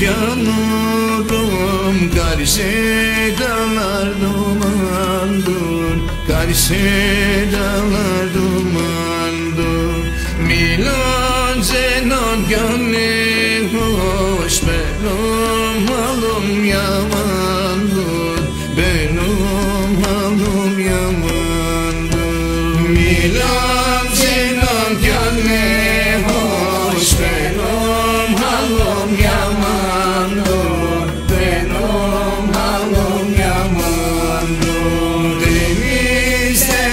yanurum, karşı dağlar dumandır, karşı dağlar dumandır. Milon zenon gönlüm hoş, benim halim yamandır, benim halim yamandır. Milon zenon gönlüm hoş, benim halim yamandır, benim halim yamandır. Denizde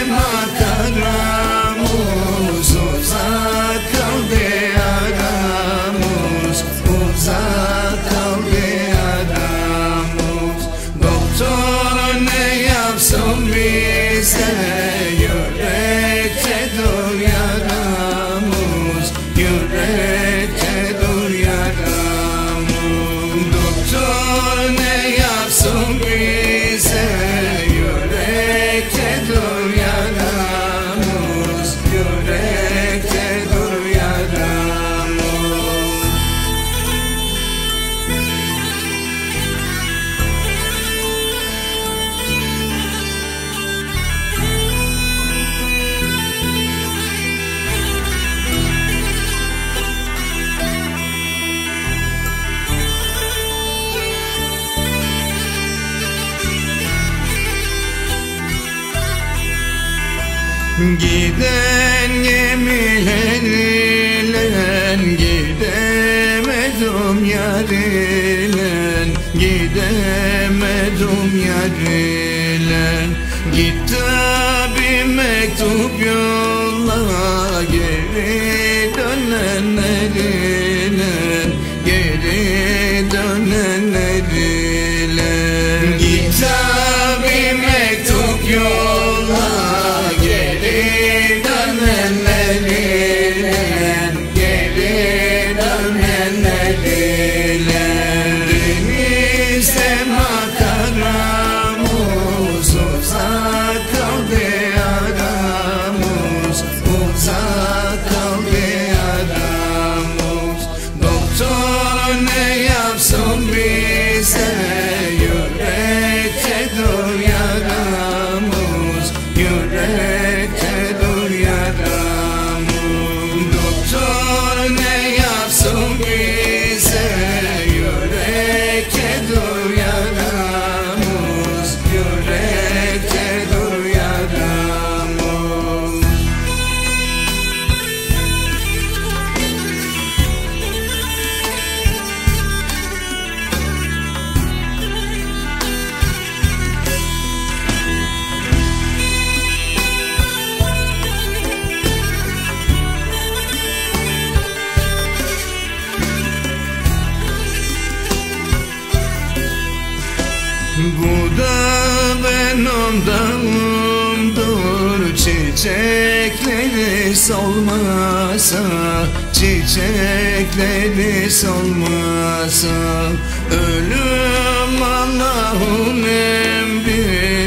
makaramız, uzak kaldı aramız, uzak kaldı aramız. Doktor ne yapsın bize, yürekte dur yaramız, yürekte dur yaramız. Doktor ne yapsın bize, yürekte dur yaramız, yürekte dur yaramız. Giden gemilerle gidemedim yarile, gidemedim yarile. Gitti bir mektup yolla, geri dönenlerine, geri dönenlerine. Gitti bir mektup yolla, geri dönenlerine, geri dönenlerine. Denizde makaramız, uzak kaldı aramız, uzak kaldı aramız. Doktor ne yapsın bize, yürekte dur yaramız, yürekte dur yaramız. Doktor ne yapsın bize, yürekte dur yaramız, yürekte dur yaramız. Bu da benim dağımdır, çiçekleri solmasa, çiçekleri solmasa. Ölüm Allah'ın emri,